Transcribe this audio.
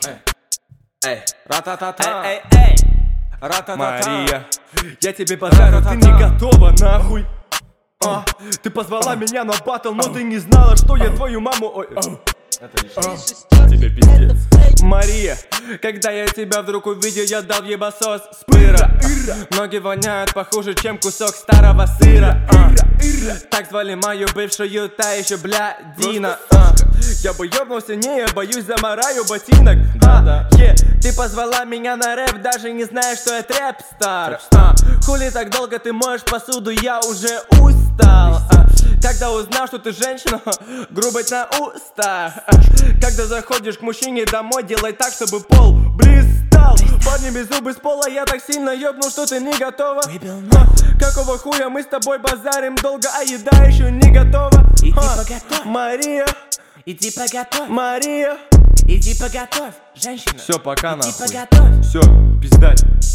Эй, ра-та-та-та. Эй, эй, эй, Ра-та-та-та. Мария, я тебе подарю, ты не готова, нахуй. Ты позвала меня на баттл, но ты не знала, что я твою маму... Ой, тебе пиздец. Мария, когда я тебя вдруг увидел, я дал ебасос с пыра. Ноги воняют похуже, чем кусок старого сыра. Так звали мою бывшую, та еще блядина. Я бы ёбнулся, не, я боюсь, замараю ботинок. Ты позвала меня на рэп, даже не знаешь, что я трэп-стар. Хули так долго ты моешь посуду, я уже устал. Когда узнал, что ты женщина, грубость на устах. Когда заходишь к мужчине домой, делай так, чтобы пол блистал. Парни без зубы с пола, я так сильно ёбнул, что ты не готова. Какого хуя мы с тобой базарим долго, а еда еще не готова. Иди поготовь, Мария, иди поготовь, Мария, иди поготовь, женщина. все, пока Иди нахуй. поготовь. Все, пиздать.